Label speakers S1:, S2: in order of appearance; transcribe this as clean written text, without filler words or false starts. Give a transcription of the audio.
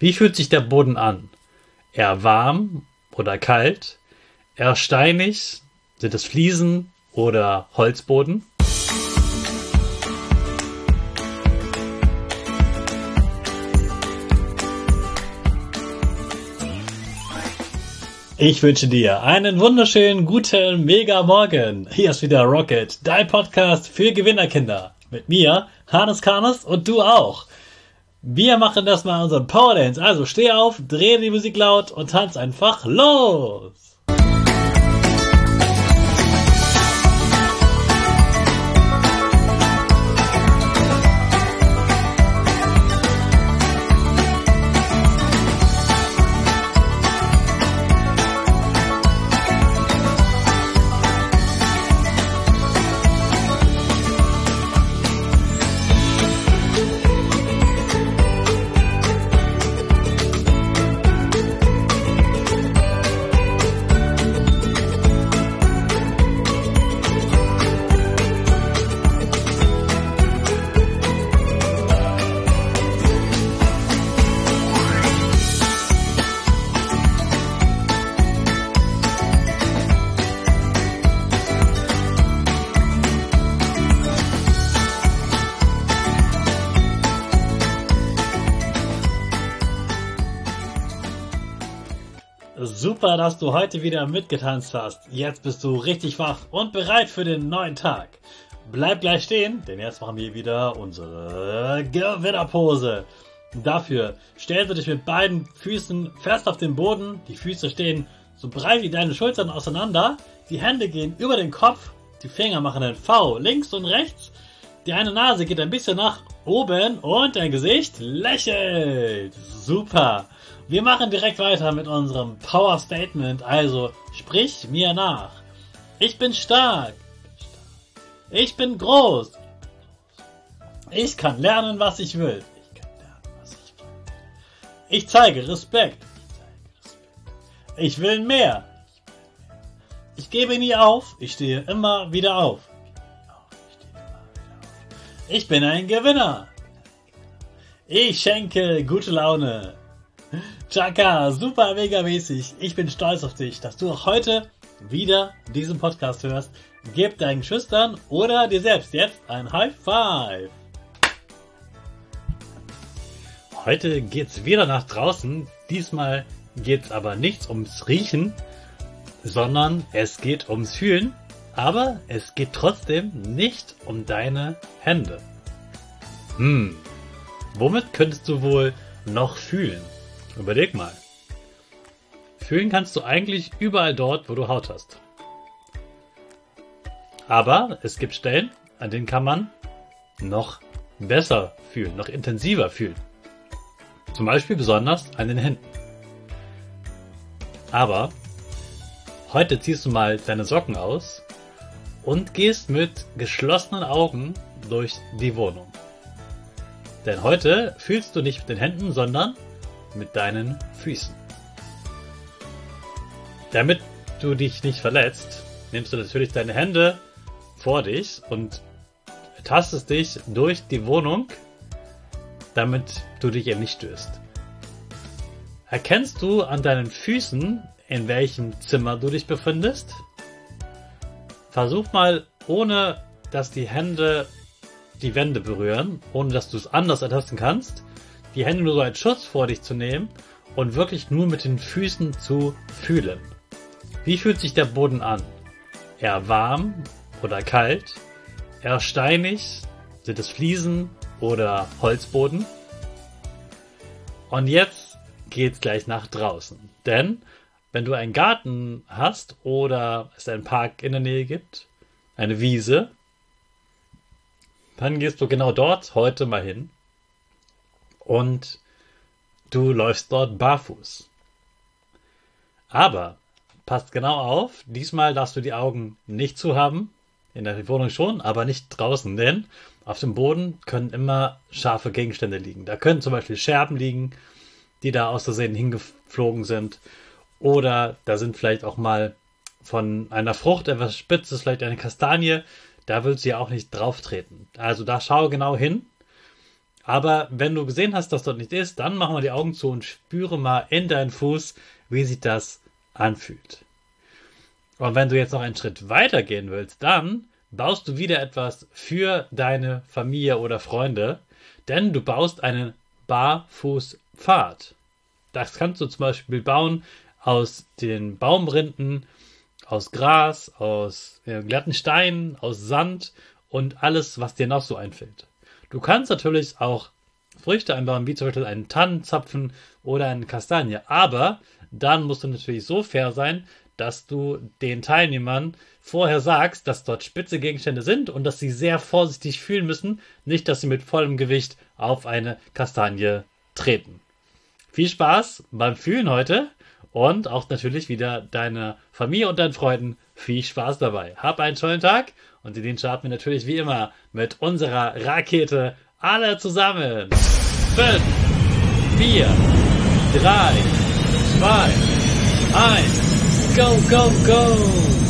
S1: Wie fühlt sich der Boden an? Eher warm oder kalt? Eher steinig? Sind es Fliesen oder Holzboden? Ich wünsche dir einen wunderschönen, guten, mega Morgen. Hier ist wieder Rocket, dein Podcast für Gewinnerkinder. Mit mir, Hannes Karnes und du auch. Wir machen das mal unseren Power Dance. Also steh auf, dreh die Musik laut und tanz einfach los. Super, dass du heute wieder mitgetanzt hast. Jetzt bist du richtig wach und bereit für den neuen Tag. Bleib gleich stehen, denn jetzt machen wir wieder unsere Gewinnerpose. Dafür stellst du dich mit beiden Füßen fest auf den Boden. Die Füße stehen so breit wie deine Schultern auseinander. Die Hände gehen über den Kopf. Die Finger machen ein V links und rechts. Die eine Nase geht ein bisschen nach oben und dein Gesicht lächelt. Super. Wir machen direkt weiter mit unserem Power Statement, also sprich mir nach. Ich bin stark. Ich bin groß. Ich kann lernen, was ich will. Ich zeige Respekt. Ich will mehr. Ich gebe nie auf. Ich stehe immer wieder auf. Ich bin ein Gewinner. Ich schenke gute Laune. Chaka, super mega mäßig. Ich bin stolz auf dich, dass du auch heute wieder diesen Podcast hörst. Gib deinen Schüchtern oder dir selbst jetzt ein High Five. Heute geht's wieder nach draußen. Diesmal geht's aber nicht ums Riechen, sondern es geht ums Fühlen. Aber es geht trotzdem nicht um deine Hände. Womit könntest du wohl noch fühlen? Überleg mal. Fühlen kannst du eigentlich überall dort, wo du Haut hast. Aber es gibt Stellen, an denen kann man noch besser fühlen, noch intensiver fühlen. Zum Beispiel besonders an den Händen. Aber heute ziehst du mal deine Socken aus und gehst mit geschlossenen Augen durch die Wohnung. Denn heute fühlst du nicht mit den Händen, sondern mit deinen Füßen. Damit du dich nicht verletzt, nimmst du natürlich deine Hände vor dich und tastest dich durch die Wohnung, damit du dich eben nicht stößt. Erkennst du an deinen Füßen, in welchem Zimmer du dich befindest? Versuch mal, ohne dass die Hände die Wände berühren, ohne dass du es anders ertasten kannst, die Hände nur so als Schutz vor dich zu nehmen und wirklich nur mit den Füßen zu fühlen. Wie fühlt sich der Boden an? Eher warm oder kalt? Eher steinig? Sind es Fliesen oder Holzboden? Und jetzt geht's gleich nach draußen. Denn wenn du einen Garten hast oder es einen Park in der Nähe gibt, eine Wiese, dann gehst du genau dort heute mal hin. Und du läufst dort barfuß. Aber passt genau auf, diesmal darfst du die Augen nicht zu haben. In der Wohnung schon, aber nicht draußen, denn auf dem Boden können immer scharfe Gegenstände liegen. Da können zum Beispiel Scherben liegen, die da aus Versehen hingeflogen sind. Oder da sind vielleicht auch mal von einer Frucht etwas Spitzes, vielleicht eine Kastanie. Da willst du ja auch nicht drauf treten. Also da schau genau hin. Aber wenn du gesehen hast, dass dort nicht ist, dann mach mal die Augen zu und spüre mal in deinen Fuß, wie sich das anfühlt. Und wenn du jetzt noch einen Schritt weiter gehen willst, dann baust du wieder etwas für deine Familie oder Freunde, denn du baust einen Barfußpfad. Das kannst du zum Beispiel bauen aus den Baumrinden, aus Gras, aus glatten Steinen, aus Sand und alles, was dir noch so einfällt. Du kannst natürlich auch Früchte einbauen, wie zum Beispiel einen Tannenzapfen oder eine Kastanie, aber dann musst du natürlich so fair sein, dass du den Teilnehmern vorher sagst, dass dort spitze Gegenstände sind und dass sie sehr vorsichtig fühlen müssen, nicht, dass sie mit vollem Gewicht auf eine Kastanie treten. Viel Spaß beim Fühlen heute und auch natürlich wieder deiner Familie und deinen Freunden viel Spaß dabei. Hab einen tollen Tag und den starten wir natürlich wie immer mit unserer Rakete alle zusammen. 5, 4, 3, 2, 1, go, go, go!